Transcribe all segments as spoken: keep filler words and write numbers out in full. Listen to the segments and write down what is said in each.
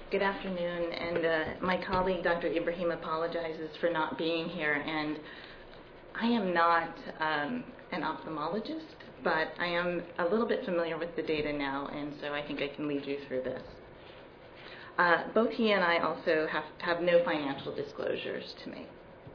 Good afternoon, and uh, my colleague, Doctor Ibrahim, apologizes for not being here, and I am not um, an ophthalmologist, but I am a little bit familiar with the data now, and so I think I can lead you through this. Uh, both he and I also have, have no financial disclosures to make.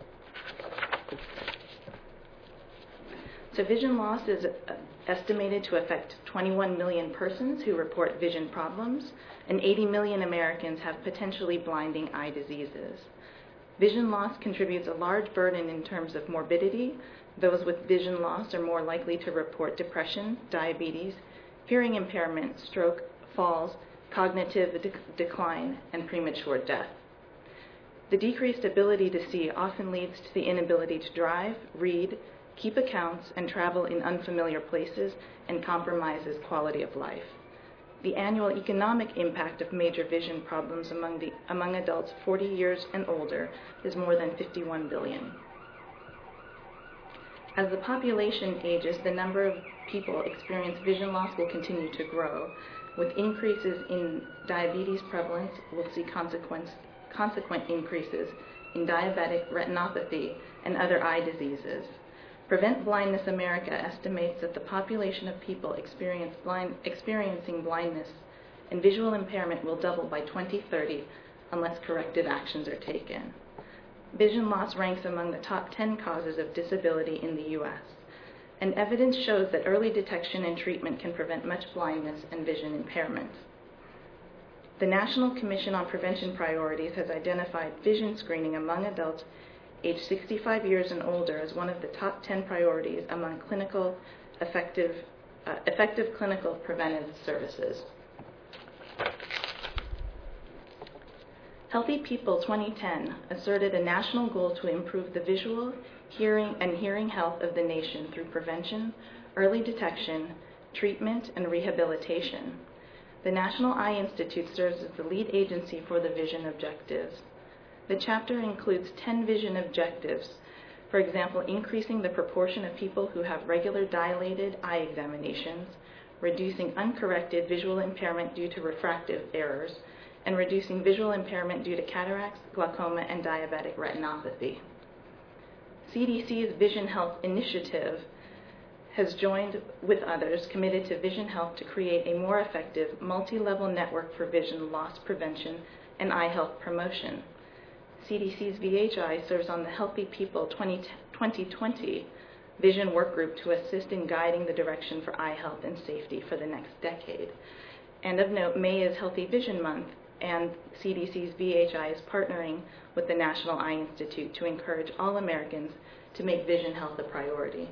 So vision loss is uh, estimated to affect twenty-one million persons who report vision problems, and eighty million Americans have potentially blinding eye diseases. Vision loss contributes a large burden in terms of morbidity. Those with vision loss are more likely to report depression, diabetes, hearing impairment, stroke, falls, cognitive de- decline, and premature death. The decreased ability to see often leads to the inability to drive, read, keep accounts, and travel in unfamiliar places, and compromises quality of life. The annual economic impact of major vision problems among, the, among adults forty years and older is more than fifty-one billion. As the population ages, the number of people experiencing vision loss will continue to grow. With increases in diabetes prevalence, we'll see consequence, consequent increases in diabetic retinopathy and other eye diseases. Prevent Blindness America estimates that the population of people experience blind, experiencing blindness and visual impairment will double by twenty thirty unless corrective actions are taken. Vision loss ranks among the top ten causes of disability in the U S, and evidence shows that early detection and treatment can prevent much blindness and vision impairment. The National Commission on Prevention Priorities has identified vision screening among adults aged sixty-five years and older as one of the top ten priorities among clinical effective, uh, effective clinical preventive services. Healthy People twenty ten asserted a national goal to improve the visual, hearing, and hearing health of the nation through prevention, early detection, treatment, and rehabilitation. The National Eye Institute serves as the lead agency for the vision objectives. The chapter includes ten vision objectives, for example, increasing the proportion of people who have regular dilated eye examinations, reducing uncorrected visual impairment due to refractive errors, and reducing visual impairment due to cataracts, glaucoma, and diabetic retinopathy. C D C's Vision Health Initiative has joined with others committed to vision health to create a more effective multi-level network for vision loss prevention and eye health promotion. C D C's V H I serves on the Healthy People twenty twenty Vision Work Group to assist in guiding the direction for eye health and safety for the next decade. And of note, May is Healthy Vision Month, and C D C's V H I is partnering with the National Eye Institute to encourage all Americans to make vision health a priority.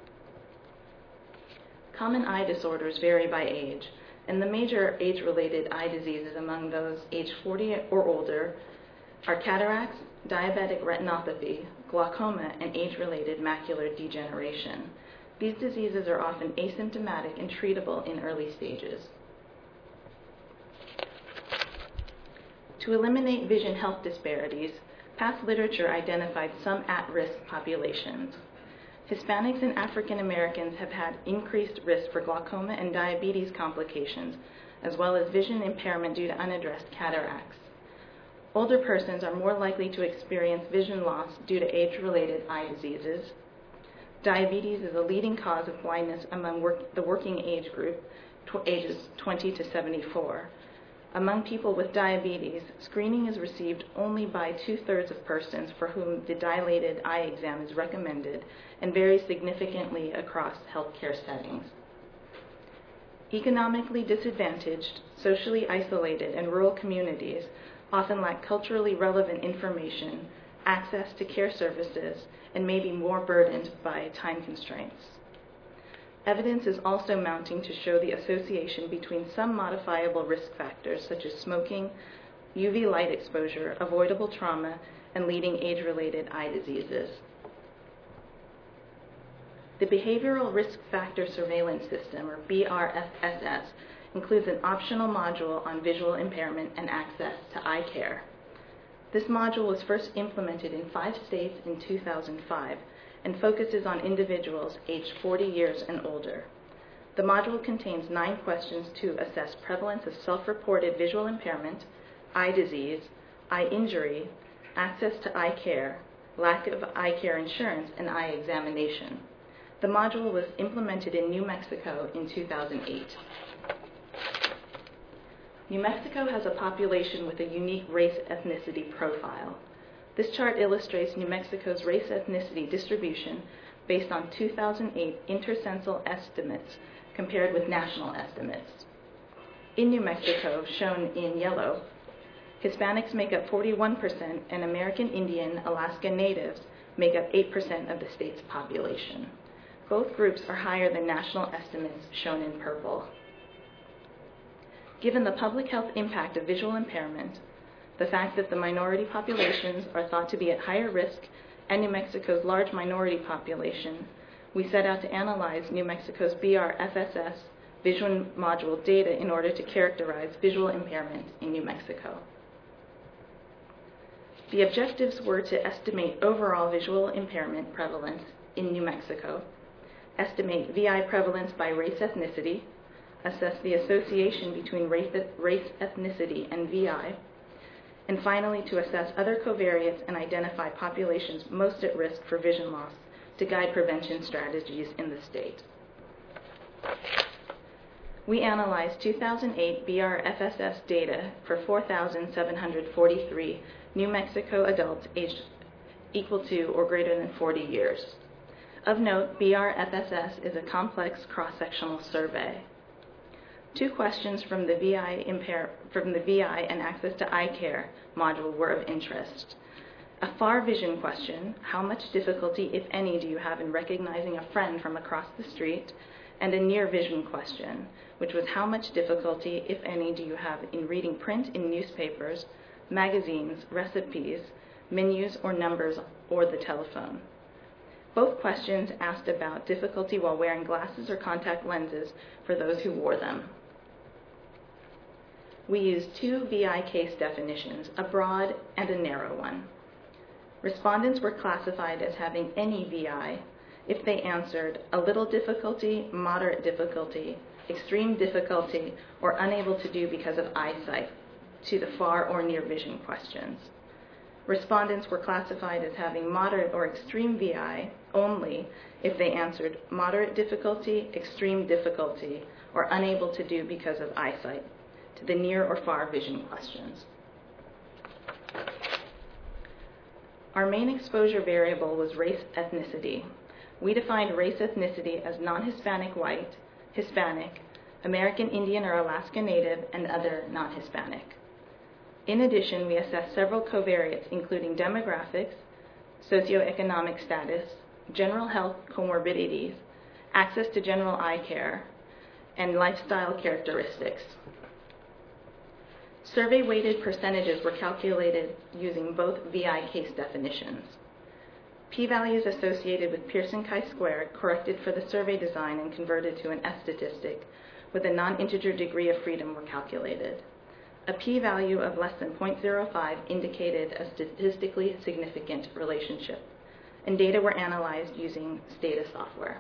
Common eye disorders vary by age, and the major age-related eye diseases among those aged forty or older are cataracts, diabetic retinopathy, glaucoma, and age-related macular degeneration. These diseases are often asymptomatic and treatable in early stages. To eliminate vision health disparities, past literature identified some at-risk populations. Hispanics and African Americans have had increased risk for glaucoma and diabetes complications, as well as vision impairment due to unaddressed cataracts. Older persons are more likely to experience vision loss due to age-related eye diseases. Diabetes is a leading cause of blindness among work, the working age group, tw- ages twenty to seventy-four. Among people with diabetes, screening is received only by two-thirds of persons for whom the dilated eye exam is recommended, and varies significantly across healthcare settings. Economically disadvantaged, socially isolated, and rural communities often lack culturally relevant information, access to care services, and may be more burdened by time constraints. Evidence is also mounting to show the association between some modifiable risk factors such as smoking, U V light exposure, avoidable trauma, and leading age-related eye diseases. The Behavioral Risk Factor Surveillance System, or B R F S S, includes an optional module on visual impairment and access to eye care. This module was first implemented in five states in two thousand five and focuses on individuals aged forty years and older. The module contains nine questions to assess prevalence of self-reported visual impairment, eye disease, eye injury, access to eye care, lack of eye care insurance, and eye examination. The module was implemented in New Mexico in two thousand eight. New Mexico has a population with a unique race-ethnicity profile. This chart illustrates New Mexico's race-ethnicity distribution based on two thousand eight intercensal estimates compared with national estimates. In New Mexico, shown in yellow, Hispanics make up forty-one percent and American Indian Alaska Natives make up eight percent of the state's population. Both groups are higher than national estimates shown in purple. Given the public health impact of visual impairment, the fact that the minority populations are thought to be at higher risk, and New Mexico's large minority population, we set out to analyze New Mexico's B R F S S visual module data in order to characterize visual impairment in New Mexico. The objectives were to estimate overall visual impairment prevalence in New Mexico, estimate V I prevalence by race ethnicity, assess the association between race, race ethnicity and V I, and finally to assess other covariates and identify populations most at risk for vision loss to guide prevention strategies in the state. We analyzed two thousand eight B R F S S data for four thousand seven hundred forty-three New Mexico adults aged equal to or greater than forty years. Of note, B R F S S is a complex cross-sectional survey. Two questions from the V I impair, from the V I and access to eye care module were of interest. A far vision question, how much difficulty, if any, do you have in recognizing a friend from across the street? And a near vision question, which was how much difficulty, if any, do you have in reading print in newspapers, magazines, recipes, menus, or numbers, or the telephone. Both questions asked about difficulty while wearing glasses or contact lenses for those who wore them. We used two V I case definitions, a broad and a narrow one. Respondents were classified as having any V I if they answered a little difficulty, moderate difficulty, extreme difficulty, or unable to do because of eyesight to the far or near vision questions. Respondents were classified as having moderate or extreme V I only if they answered moderate difficulty, extreme difficulty, or unable to do because of eyesight to the near or far vision questions. Our main exposure variable was race ethnicity. We defined race ethnicity as non-Hispanic white, Hispanic, American Indian or Alaska Native, and other non-Hispanic. In addition, we assessed several covariates, including demographics, socioeconomic status, general health comorbidities, access to general eye care, and lifestyle characteristics. Survey-weighted percentages were calculated using both V I case definitions. P-values associated with Pearson chi-square corrected for the survey design and converted to an S-statistic with a non-integer degree of freedom were calculated. A p-value of less than zero point zero five indicated a statistically significant relationship, and data were analyzed using Stata software.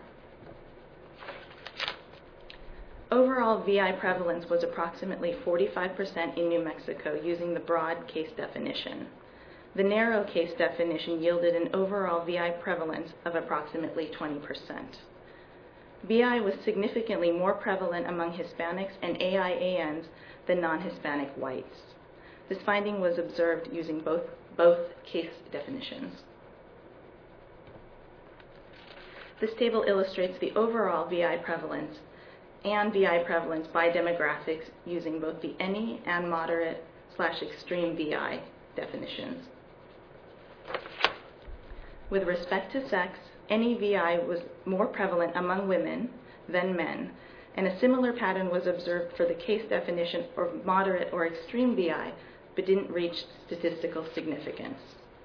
Overall V I prevalence was approximately forty-five percent in New Mexico using the broad case definition. The narrow case definition yielded an overall V I prevalence of approximately twenty percent. V I was significantly more prevalent among Hispanics and A I A Ns than non-Hispanic whites. This finding was observed using both, both case definitions. This table illustrates the overall V I prevalence and V I prevalence by demographics using both the any and moderate slash extreme V I definitions. With respect to sex, any V I was more prevalent among women than men, and a similar pattern was observed for the case definition for moderate or extreme V I, but didn't reach statistical significance.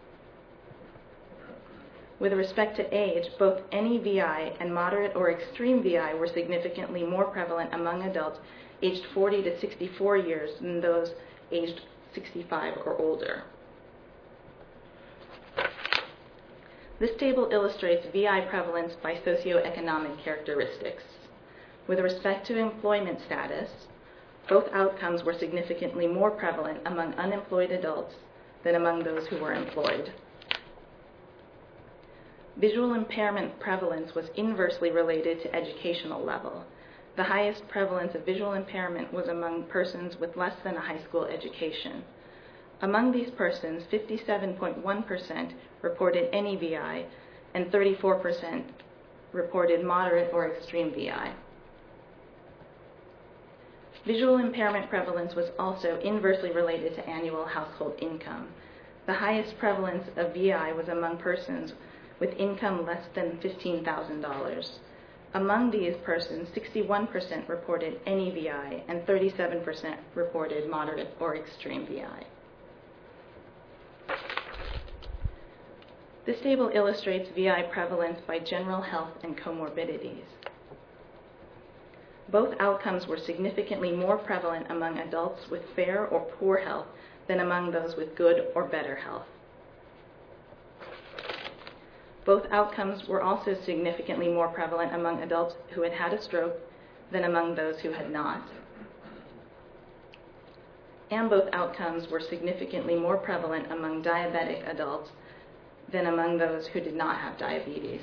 With respect to age, both any V I and moderate or extreme V I were significantly more prevalent among adults aged forty to sixty-four years than those aged sixty-five or older. This table illustrates V I prevalence by socioeconomic characteristics. With respect to employment status, Both outcomes were significantly more prevalent among unemployed adults than among those who were employed. Visual impairment prevalence was inversely related to educational level. The highest prevalence of visual impairment was among persons with less than a high school education. Among these persons, fifty-seven point one percent reported any V I and thirty-four percent reported moderate or extreme V I. Visual impairment prevalence was also inversely related to annual household income. The highest prevalence of V I was among persons with income less than fifteen thousand dollars. Among these persons, sixty-one percent reported any V I and thirty-seven percent reported moderate or extreme V I. This table illustrates V I prevalence by general health and comorbidities. Both outcomes were significantly more prevalent among adults with fair or poor health than among those with good or better health. Both outcomes were also significantly more prevalent among adults who had had a stroke than among those who had not. And both outcomes were significantly more prevalent among diabetic adults than among those who did not have diabetes.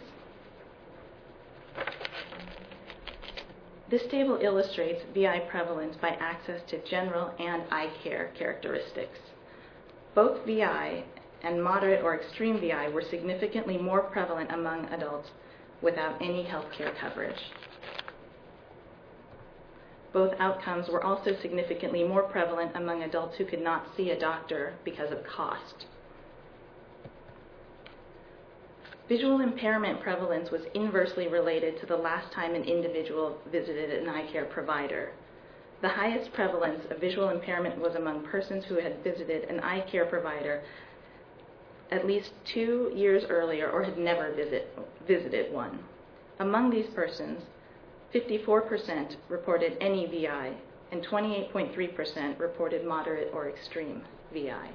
This table illustrates V I prevalence by access to general and eye care characteristics. Both V I and moderate or extreme V I were significantly more prevalent among adults without any health care coverage. Both outcomes were also significantly more prevalent among adults who could not see a doctor because of cost. Visual impairment prevalence was inversely related to the last time an individual visited an eye care provider. The highest prevalence of visual impairment was among persons who had visited an eye care provider at least two years earlier or had never visit, visited one. Among these persons, fifty-four percent reported any V I and twenty-eight point three percent reported moderate or extreme V I.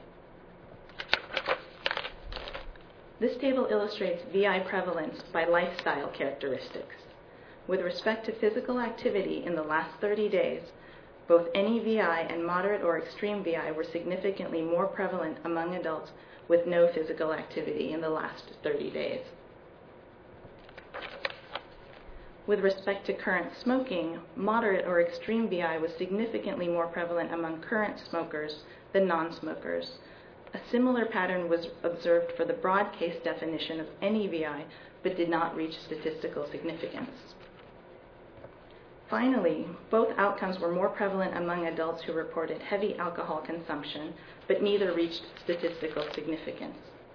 This table illustrates V I prevalence by lifestyle characteristics. With respect to physical activity in the last thirty days, both any V I and moderate or extreme V I were significantly more prevalent among adults with no physical activity in the last thirty days. With respect to current smoking, moderate or extreme V I was significantly more prevalent among current smokers than non-smokers. A similar pattern was observed for the broad case definition of any V I, but did not reach statistical significance. Finally, both outcomes were more prevalent among adults who reported heavy alcohol consumption, but neither reached statistical significance.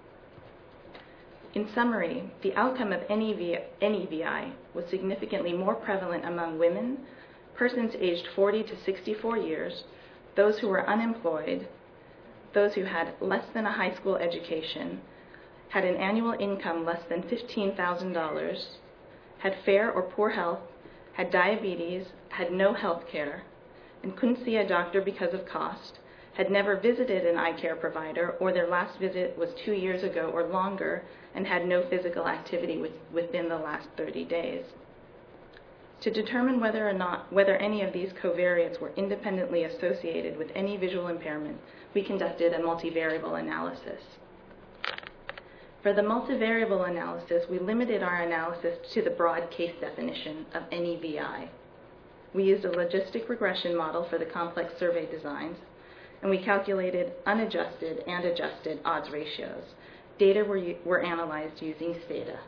In summary, the outcome of any V I, any V I was significantly more prevalent among women, persons aged forty to sixty-four years, those who were unemployed, those who had less than a high school education, had an annual income less than fifteen thousand dollars, had fair or poor health, had diabetes, had no health care, and couldn't see a doctor because of cost, had never visited an eye care provider, or their last visit was two years ago or longer, and had no physical activity with, within the last thirty days. To determine whether or not whether any of these covariates were independently associated with any visual impairment, we conducted a multivariable analysis. For the multivariable analysis, we limited our analysis to the broad case definition of any V I. We used a logistic regression model for the complex survey designs, and we calculated unadjusted and adjusted odds ratios. Data were, were analyzed using Stata.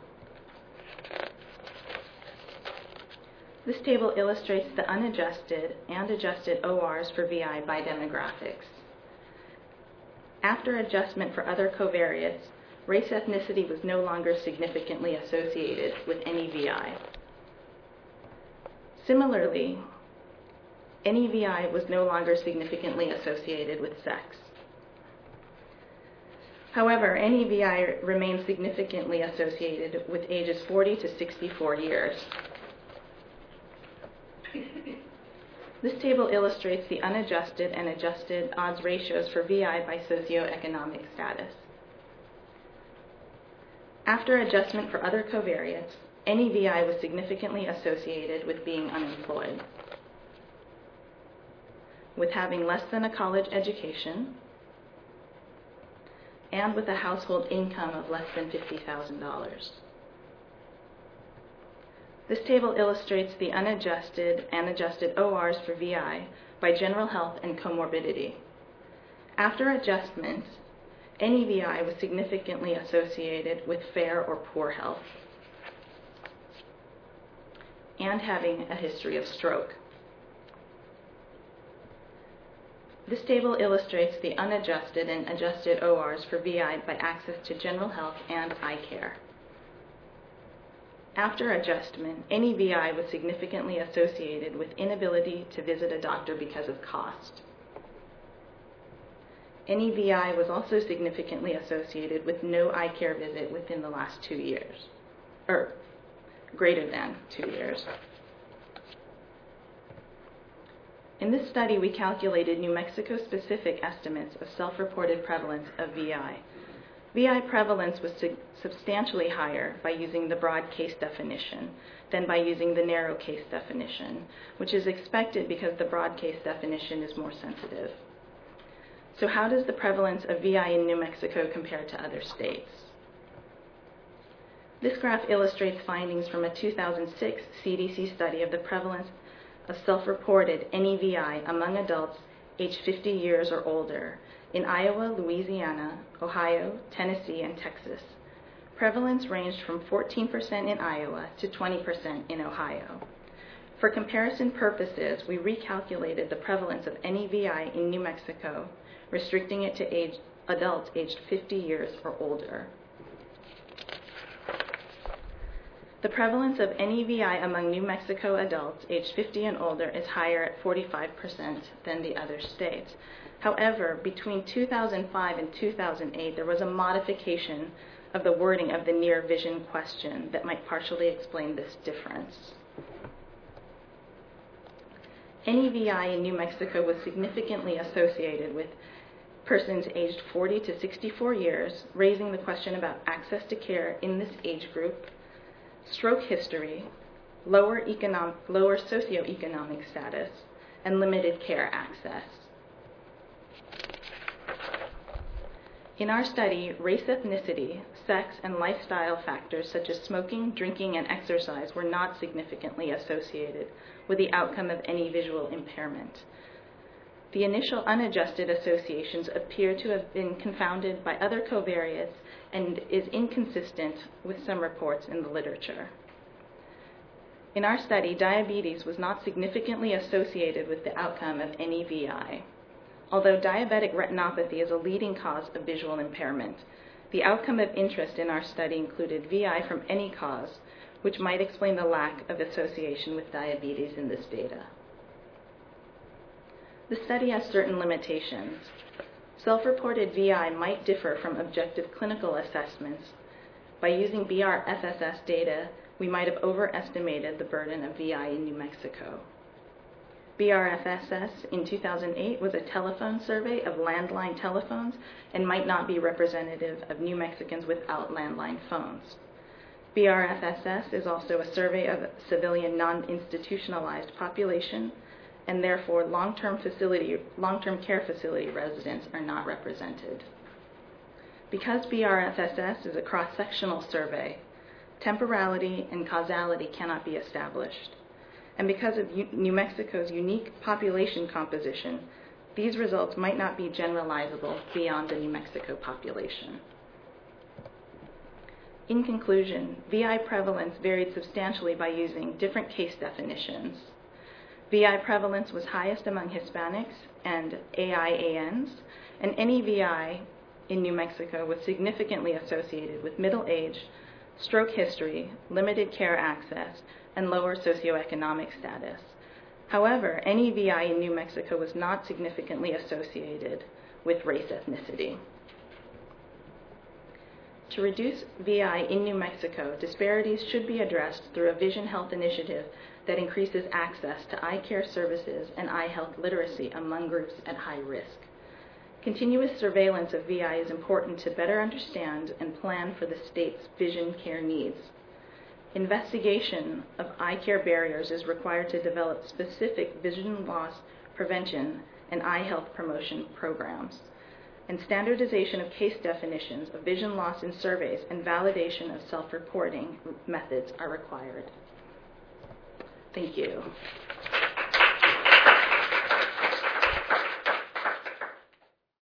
This table illustrates the unadjusted and adjusted O Rs for V I by demographics. After adjustment for other covariates, race ethnicity was no longer significantly associated with any V I. Similarly, any V I was no longer significantly associated with sex. However, any V I remains significantly associated with ages forty to sixty-four years. This table illustrates the unadjusted and adjusted odds ratios for V I by socioeconomic status. After adjustment for other covariates, any V I was significantly associated with being unemployed. with having less than a college education and with a household income of less than fifty thousand dollars. This table illustrates the unadjusted and adjusted O Rs for V I by general health and comorbidity. After adjustment, any V I was significantly associated with fair or poor health and having a history of stroke. This table illustrates the unadjusted and adjusted O Rs for V I by access to general health and eye care. After adjustment, any V I was significantly associated with inability to visit a doctor because of cost. Any V I was also significantly associated with no eye care visit within the last two years, or greater than two years. In this study, we calculated New Mexico-specific estimates of self-reported prevalence of V I. V I prevalence was substantially higher by using the broad case definition than by using the narrow case definition, which is expected because the broad case definition is more sensitive. So how does the prevalence of V I in New Mexico compare to other states? This graph illustrates findings from a two thousand six C D C study of the prevalence of self-reported N E V I among adults aged fifty years or older in Iowa, Louisiana, Ohio, Tennessee, and Texas. Prevalence ranged from fourteen percent in Iowa to twenty percent in Ohio. For comparison purposes, we recalculated the prevalence of N E V I in New Mexico, restricting it to age, adults aged fifty years or older. The prevalence of N E V I among New Mexico adults aged fifty and older is higher at forty-five percent than the other states. However, between two thousand five and two thousand eight, there was a modification of the wording of the near vision question that might partially explain this difference. N E V I in New Mexico was significantly associated with persons aged forty to sixty-four years, raising the question about access to care in this age group, stroke history, lower, economic, lower socioeconomic status, and limited care access. In our study, race, ethnicity, sex, and lifestyle factors such as smoking, drinking, and exercise were not significantly associated with the outcome of any visual impairment. The initial unadjusted associations appear to have been confounded by other covariates and is inconsistent with some reports in the literature. In our study, diabetes was not significantly associated with the outcome of N E V I. Although diabetic retinopathy is a leading cause of visual impairment, the outcome of interest in our study included V I from any cause, which might explain the lack of association with diabetes in this data. The study has certain limitations. Self-reported V I might differ from objective clinical assessments. By using B R F S S data, we might have overestimated the burden of V I in New Mexico. B R F S S in two thousand eight was a telephone survey of landline telephones and might not be representative of New Mexicans without landline phones. B R F S S is also a survey of a civilian non-institutionalized population, and therefore long-term facility, long-term care facility residents are not represented. Because B R F S S is a cross-sectional survey, temporality and causality cannot be established. And because of U- New Mexico's unique population composition, these results might not be generalizable beyond the New Mexico population. In conclusion, V I prevalence varied substantially by using different case definitions. V I prevalence was highest among Hispanics and A I A Ns, and N E V I in New Mexico was significantly associated with middle age, stroke history, limited care access, and lower socioeconomic status. However, N E V I in New Mexico was not significantly associated with race ethnicity. To reduce V I in New Mexico, disparities should be addressed through a vision health initiative that increases access to eye care services and eye health literacy among groups at high risk. Continuous surveillance of V I is important to better understand and plan for the state's vision care needs. Investigation of eye care barriers is required to develop specific vision loss prevention and eye health promotion programs. And standardization of case definitions of vision loss in surveys and validation of self-reporting methods are required. Thank you.